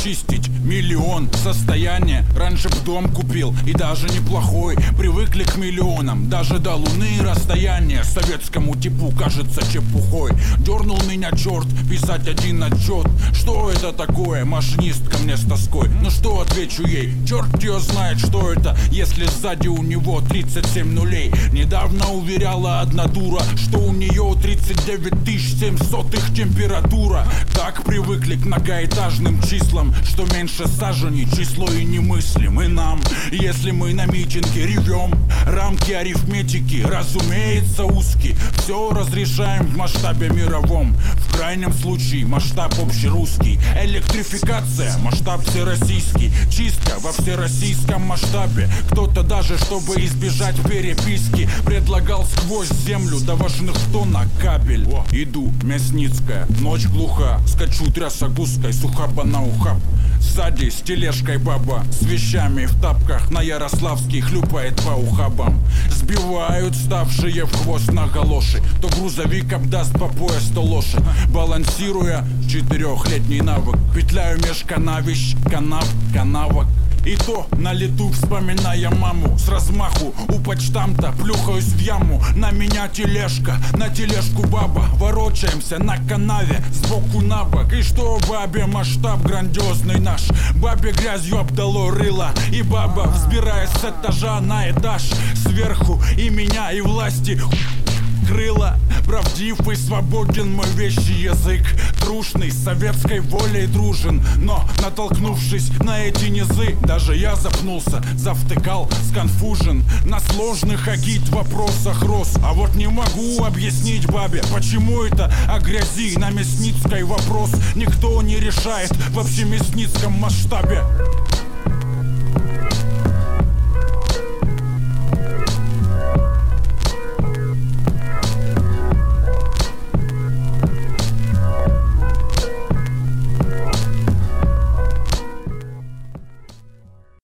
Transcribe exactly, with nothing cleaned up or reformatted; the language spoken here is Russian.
чистить миллион. Состояние раньше б дом купил, и даже неплохой. Привыкли к миллионам, даже до луны расстояние советскому типу кажется чепухой. Дернул меня черт писать один отчет. Что это такое? Машинистка мне с тоской. Ну что отвечу ей? Черт ее знает, что это, если сзади у него тридцать семь нулей. Недавно уверяла одна дура, что у нее тридцать девять тысяч семьсот их температура. Так привыкли к многоэтажным числам, что меньше сажени число и не мыслим. И нам, если мы на митинге ревем, рамки арифметики, разумеется, узкие. Все разрешаем в масштабе мировом, в крайнем случае масштаб общерусский. Электрификация, масштаб всероссийский. Чистка во всероссийском масштабе. Кто-то даже, чтобы избежать переписки, предлагал сквозь землю до важных тонна кабель. Иду, Мясницкая, ночь глуха, скачу трясогузкой, сухаба на ухаб. Сзади с тележкой баба, с вещами в тапках, на Ярославский хлюпает по ухабам. Сбивают ставшие в хвост на галоши, то грузовик обдаст по пояс, то лошадь. Балансируя, четырехлетний навык, петляю меж канавищ, канав, канавок. И то на лету, вспоминая маму, с размаху у почтамта плюхаюсь в яму. На меня тележка, на тележку баба. Ворочаемся на канаве сбоку на бок. И что бабе масштаб грандиозный наш. Бабе грязью обдало рыло, и баба, взбираясь с этажа на этаж, сверху и меня, и власти крыло. Правдив и свободен мой вещий язык, трушный, с советской волей дружен. Но, натолкнувшись на эти низы, даже я запнулся, завтыкал, сконфужен. На сложных агит вопросах рос. А вот не могу объяснить бабе, почему это о грязи на Мясницкой вопрос никто не решает в общемясницком масштабе.